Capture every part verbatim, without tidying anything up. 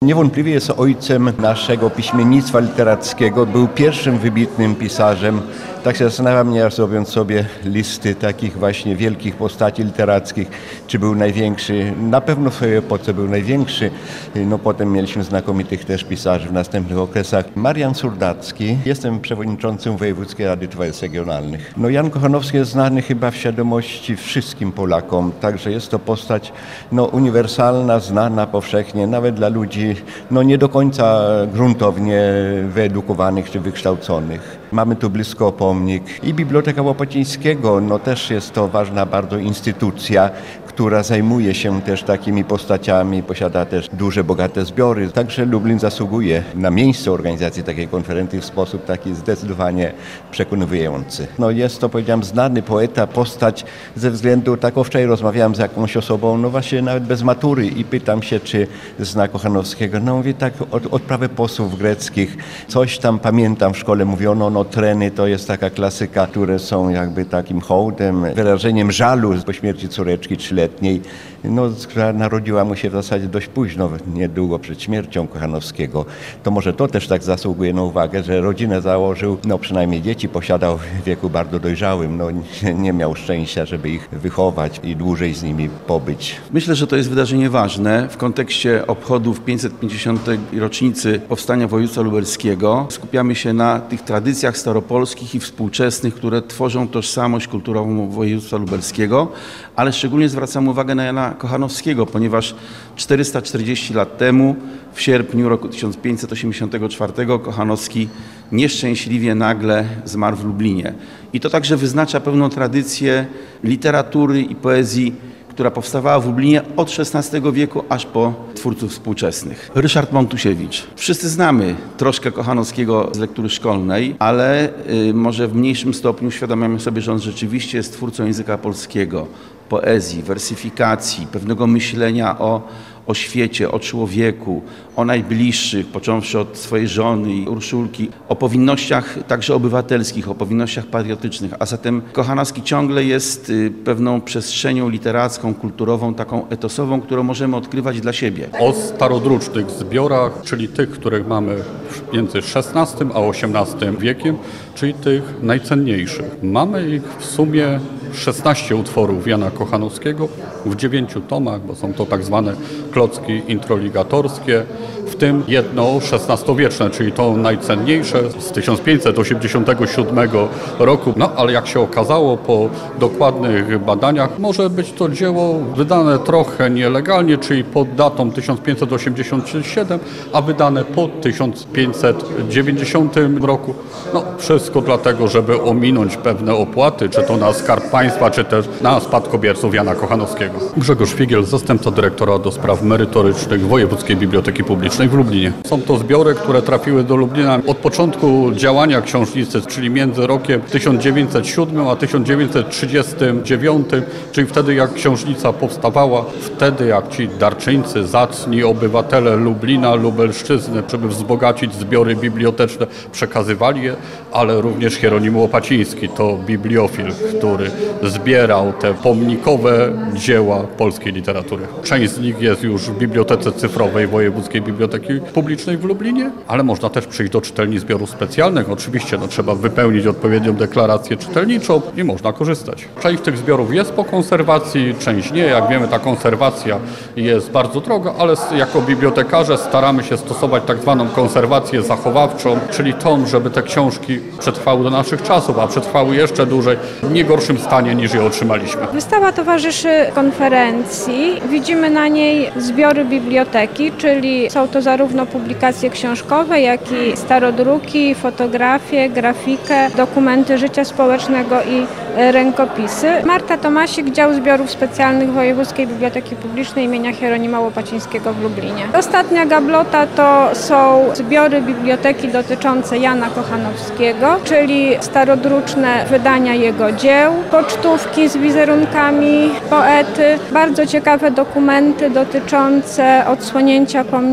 Niewątpliwie jest ojcem naszego piśmiennictwa literackiego, był pierwszym wybitnym pisarzem. Tak się zastanawiam nieraz, robiąc sobie listy takich właśnie wielkich postaci literackich, czy był największy. Na pewno w swojej epoce był największy. No potem mieliśmy znakomitych też pisarzy w następnych okresach. Marian Surdacki. Jestem przewodniczącym Wojewódzkiej Rady Towarzystw Regionalnych. No Jan Kochanowski jest znany chyba w świadomości wszystkim Polakom. Także jest to postać no, uniwersalna, znana powszechnie, nawet dla ludzi no, nie do końca gruntownie wyedukowanych czy wykształconych. Mamy tu blisko pomnik i Biblioteka Łopacińskiego, no też jest to ważna bardzo instytucja, która zajmuje się też takimi postaciami, posiada też duże, bogate zbiory. Także Lublin zasługuje na miejsce organizacji takiej konferencji w sposób taki zdecydowanie przekonujący. No jest to, powiedziałem, znany poeta, postać ze względu, tak o wczoraj rozmawiałem z jakąś osobą, no właśnie nawet bez matury i pytam się, czy zna Kochanowskiego. No mówię tak, od, odprawy posłów greckich, coś tam pamiętam w szkole mówiono, no treny to jest taka klasyka, które są jakby takim hołdem, wyrażeniem żalu po śmierci córeczki trzyletniej, no, która narodziła mu się w zasadzie dość późno, niedługo przed śmiercią Kochanowskiego. To może to też tak zasługuje na uwagę, że rodzinę założył, no przynajmniej dzieci posiadał w wieku bardzo dojrzałym, no nie, nie miał szczęścia, żeby ich wychować i dłużej z nimi pobyć. Myślę, że to jest wydarzenie ważne w kontekście obchodów pięćset pięćdziesiątej rocznicy powstania województwa lubelskiego. Skupiamy się na tych tradycjach staropolskich i współczesnych, które tworzą tożsamość kulturową województwa lubelskiego, ale szczególnie zwracam uwagę na Jana Kochanowskiego, ponieważ czterysta czterdzieści lat temu, w sierpniu roku tysiąc pięćset osiemdziesiątego czwartego, Kochanowski nieszczęśliwie nagle zmarł w Lublinie. I to także wyznacza pewną tradycję literatury i poezji, która powstawała w Lublinie od szesnastego wieku aż po twórców współczesnych. Ryszard Montusiewicz. Wszyscy znamy troszkę Kochanowskiego z lektury szkolnej, ale y, może w mniejszym stopniu uświadamiamy sobie, że on rzeczywiście jest twórcą języka polskiego, poezji, wersyfikacji, pewnego myślenia o, o świecie, o człowieku, o najbliższych, począwszy od swojej żony i Urszulki, o powinnościach także obywatelskich, o powinnościach patriotycznych, a zatem Kochanowski ciągle jest pewną przestrzenią literacką, kulturową, taką etosową, którą możemy odkrywać dla siebie. O starodrucznych zbiorach, czyli tych, których mamy między szesnastym a osiemnastym wiekiem, czyli tych najcenniejszych. Mamy ich w sumie szesnaście utworów Jana Kochanowskiego w dziewięciu tomach, bo są to tak zwane klocki introligatorskie, w tym jedno szesnastowieczne, czyli to najcenniejsze z tysiąc pięćset osiemdziesiątego siódmego roku. No ale jak się okazało po dokładnych badaniach, może być to dzieło wydane trochę nielegalnie, czyli pod datą tysiąc pięćset osiemdziesiąty siódmy, a wydane po tysiąc pięćset dziewięćdziesiątym roku. No wszystko dlatego, żeby ominąć pewne opłaty, czy to na Skarb Państwa, czy też na spadkobierców Jana Kochanowskiego. Grzegorz Figiel, zastępca dyrektora do spraw merytorycznych Wojewódzkiej Biblioteki Publicznej w Lublinie. Są to zbiory, które trafiły do Lublina od początku działania książnicy, czyli między rokiem tysiąc dziewięćset siódmym a tysiąc dziewięćset trzydziestym dziewiątym, czyli wtedy jak książnica powstawała, wtedy jak ci darczyńcy, zacni obywatele Lublina, Lubelszczyzny, żeby wzbogacić zbiory biblioteczne, przekazywali je, ale również Hieronim Łopaciński, to bibliofil, który zbierał te pomnikowe dzieła polskiej literatury. Część z nich jest już w Bibliotece Cyfrowej Wojewódzkiej Biblioteki Publicznej w Lublinie, ale można też przyjść do czytelni zbiorów specjalnych. Oczywiście no, trzeba wypełnić odpowiednią deklarację czytelniczą i można korzystać. Część tych zbiorów jest po konserwacji, część nie. Jak wiemy, ta konserwacja jest bardzo droga, ale jako bibliotekarze staramy się stosować tak zwaną konserwację zachowawczą, czyli tą, żeby te książki przetrwały do naszych czasów, a przetrwały jeszcze dłużej, w nie gorszym stanie niż je otrzymaliśmy. Wystawa towarzyszy konferencji. Widzimy na niej zbiory biblioteki, czyli są to zarówno publikacje książkowe, jak i starodruki, fotografie, grafikę, dokumenty życia społecznego i rękopisy. Marta Tomasik, Dział Zbiorów Specjalnych Wojewódzkiej Biblioteki Publicznej imienia Hieronima Łopacińskiego w Lublinie. Ostatnia gablota to są zbiory biblioteki dotyczące Jana Kochanowskiego, czyli starodruczne wydania jego dzieł, pocztówki z wizerunkami poety, bardzo ciekawe dokumenty dotyczące odsłonięcia pomnika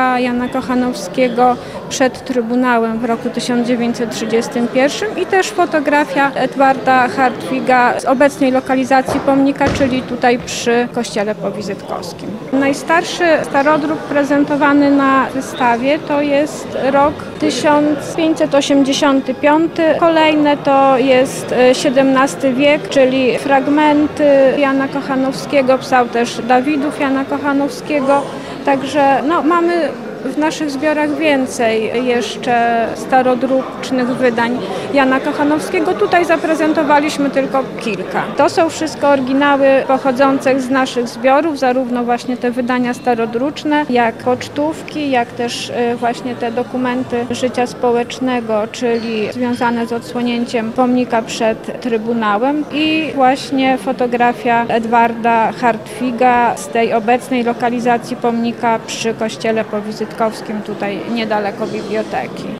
pomnika Jana Kochanowskiego przed Trybunałem w roku tysiąc dziewięćset trzydziestym pierwszym i też fotografia Edwarda Hartwiga z obecnej lokalizacji pomnika, czyli tutaj przy kościele powizytkowskim. Najstarszy starodruk prezentowany na wystawie to jest rok tysiąc pięćset osiemdziesiąty piąty. Kolejne to jest siedemnasty wiek, czyli fragmenty Jana Kochanowskiego, pisał też Dawidów Jana Kochanowskiego. Także no, mamy w naszych zbiorach więcej jeszcze starodrucznych wydań Jana Kochanowskiego. Tutaj zaprezentowaliśmy tylko kilka. To są wszystko oryginały pochodzące z naszych zbiorów, zarówno właśnie te wydania starodruczne, jak pocztówki, jak też właśnie te dokumenty życia społecznego, czyli związane z odsłonięciem pomnika przed Trybunałem i właśnie fotografia Edwarda Hartwiga z tej obecnej lokalizacji pomnika przy kościele powizytkowskim tutaj niedaleko biblioteki.